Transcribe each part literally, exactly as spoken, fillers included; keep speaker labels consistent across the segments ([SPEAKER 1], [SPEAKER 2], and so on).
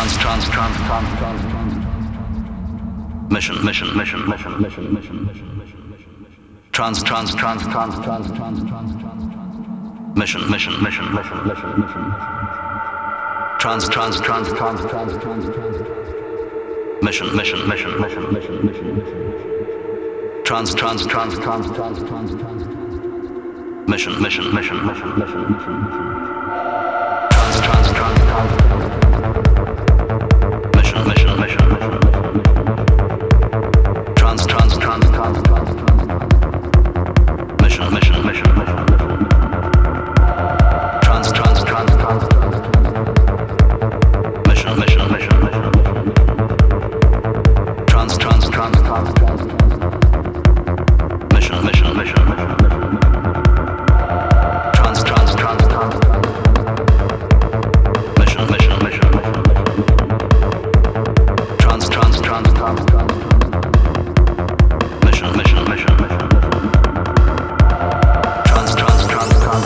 [SPEAKER 1] Trans, trans, trans, trans, trans, trans. Mission, mission, mission, mission, mission, mission, mission, mission, mission. Trans, trans, trans, trans, trans, trans, trans, trans. Mission, mission, mission, mission, mission, mission, mission. Trans, trans, trans, trans, trans, trans, trans. Mission, mission, mission, mission, mission, mission, mission. Trans, trans, trans, trans, trans, trans, trans. Mission, mission, mission, mission, mission, mission, mission. Trans, trans, trans, trans, trans. Mission, mission, mission, mission, mission, mission. Trans, trans, trans, trans, trans, trans. Mission, mission, mission, mission, mission. Trans, trans, trans, trans, trans, trans. Mission, mission, mission, mission, mission, mission. Trans, trans, trans, trans, trans, trans. Mission, mission, mission, mission, mission, mission. Trans, trans, trans, trans, trans. Mission, mission, mission, mission, mission. Trans, trans, trans, trans, trans. Mission, mission, mission, mission, mission. Trans, trans, trans, trans.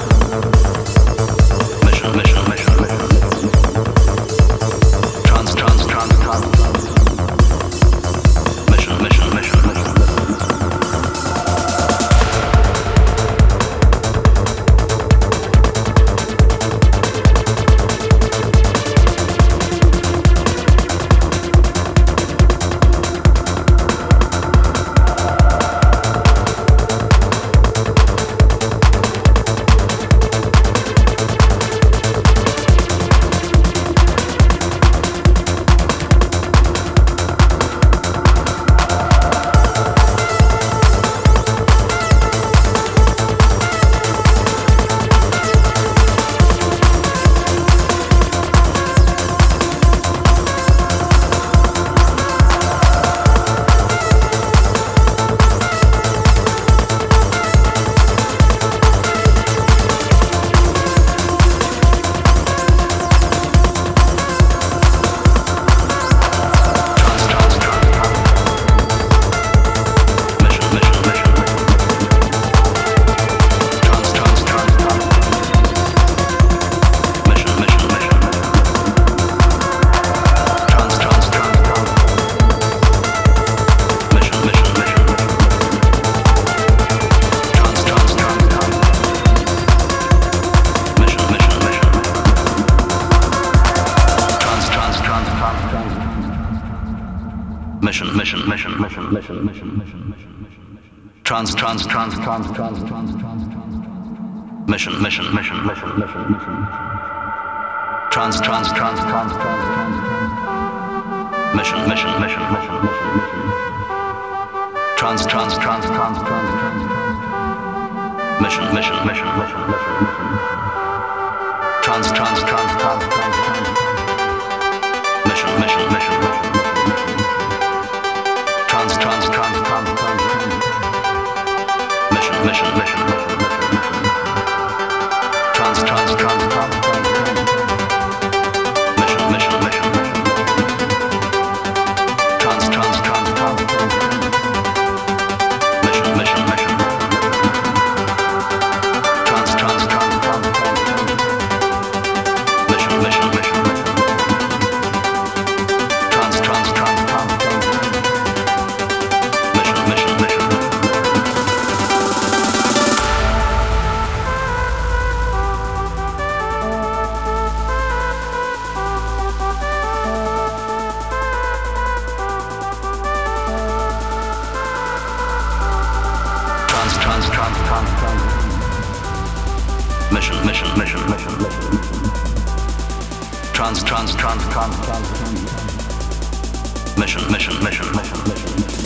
[SPEAKER 1] Mission, mission, mission, mission, mission. Trans, trans, trans, trans, trans. Mission, mission, mission, mission, mission. Mission, mission, mission, mission, mission, mission, mission, mission, mission. Trans, trans, trans, trans, trans, trans, trans, trans. Mission, mission, mission, mission, mission, mission. Trans, trans, trans, trans, trans, trans. Mission, mission, mission, mission, mission, mission. Trans, trans, trans, trans, trans, trans. Mission, mission, mission, mission, mission, mission. Trans, trans, trans, trans, trans, trans. Mission, mission, mission, mission, mission, mission. Trans, trans, trans, trans, trans, trans. Mission, mission, mission, mission, mission, mission. Trans, trans, trans, trans, trans, trans. Mission, mission, mission, mission, mission, mission. Trans, trans, trans, trans, trans, trans. Mission, mission, mission, mission, mission, mission. Trans, trans, trans, trans, trans, trans. Mission, mission, mission, mission, mission, mission. Trans, trans, trans, trans, trans, trans. Mission, mission, mission, mission. Trans, trans, trans, trans, trans. Mission, mission, mission, mission, mission, mission. Trans, trans, trans, trans, trans, trans. Mission, mission, mission, mission, mission, mission.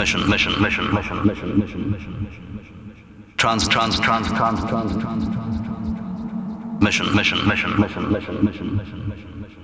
[SPEAKER 1] mission, mission, mission, mission, mission, mission, mission, trans, trans, trans, trans, trans, trans, mission, mission, mission, mission, mission, mission, mission, mission, mission.